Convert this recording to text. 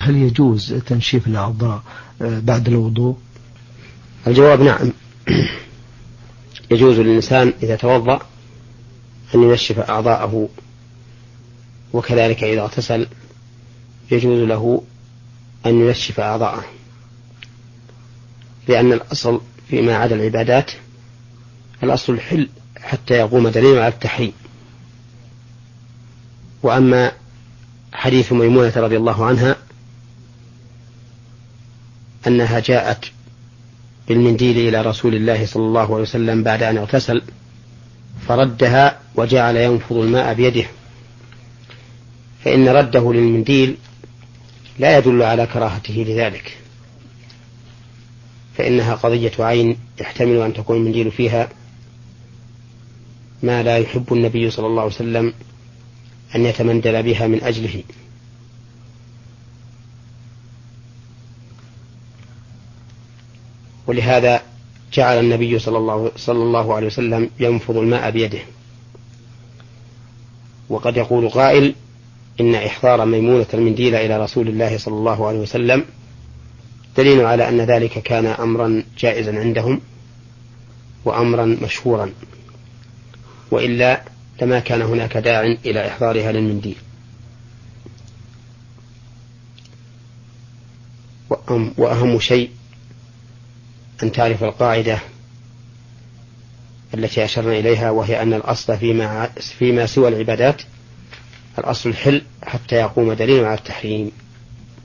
هل يجوز تنشيف الأعضاء بعد الوضوء؟ الجواب نعم. يجوز للإنسان إذا توضأ أن ينشف أعضاءه، وكذلك إذا اغتسل يجوز له أن ينشف أعضاءه، لأن الأصل فيما عدا العبادات الأصل الحل حتى يقوم دليل على التحريم. وأما حديث ميمونة رضي الله عنها أنها جاءت بالمنديل إلى رسول الله صلى الله عليه وسلم بعد أن اغتسل فردها وجعل ينفض الماء بيده، فإن رده للمنديل لا يدل على كراهته لذلك، فإنها قضية عين يحتمل أن تكون المنديل فيها ما لا يحب النبي صلى الله عليه وسلم أن يتمندل بها من أجله. ولهذا جعل النبي صلى الله عليه وسلم ينفض الماء بيده. وقد يقول قائل إن إحضار ميمونة المنديل إلى رسول الله صلى الله عليه وسلم دليل على أن ذلك كان أمرا جائزا عندهم وأمرا مشهورا، وإلا لما كان هناك داع إلى إحضارها للمنديل. وأهم شيء أن تعرف القاعدة التي أشرنا إليها، وهي أن الأصل فيما سوى العبادات الأصل الحل حتى يقوم دليل على التحريم.